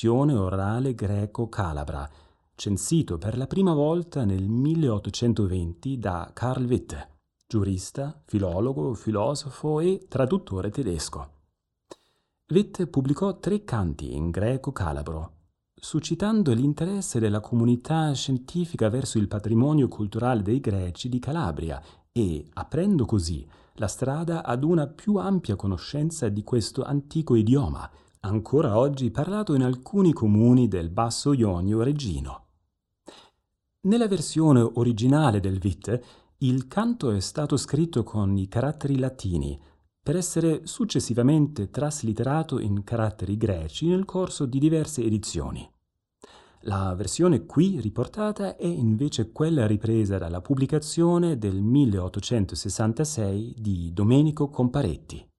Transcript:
tradizione orale greco-calabra, censito per la prima volta nel 1820 da Carl Witte, giurista, filologo, filosofo e traduttore tedesco. Witte pubblicò 3 canti in greco-calabro, suscitando l'interesse della comunità scientifica verso il patrimonio culturale dei Greci di Calabria e aprendo così la strada ad una più ampia conoscenza di questo antico idioma, ancora oggi parlato in alcuni comuni del Basso Ionio reggino. Nella versione originale del Witte, il canto è stato scritto con i caratteri latini, per essere successivamente traslitterato in caratteri greci nel corso di diverse edizioni. La versione qui riportata è invece quella ripresa dalla pubblicazione del 1866 di Domenico Comparetti.